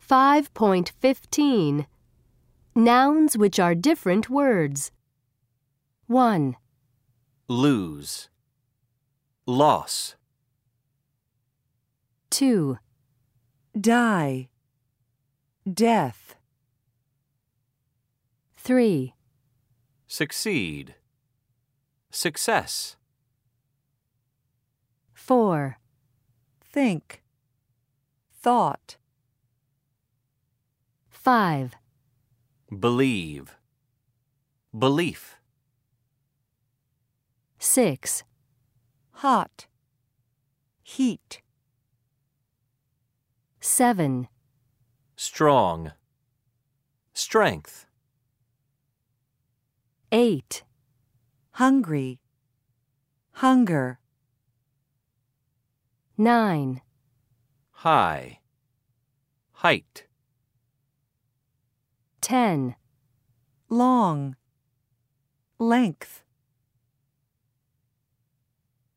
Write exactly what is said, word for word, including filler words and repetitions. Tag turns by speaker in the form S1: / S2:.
S1: five point fifteen. Nouns which are different words. one.
S2: Lose. Loss.
S1: two.
S3: Die. Death.
S1: three.
S2: Succeed. Success.
S1: four.
S3: Think. Thought.
S1: five.
S2: Believe. Belief.
S1: six.
S3: Hot. Heat.
S1: seven.
S2: Strong. Strength.
S1: eight.
S3: Hungry. Hunger.
S1: nine.
S2: High. Height.
S1: ten.
S3: Long. Length.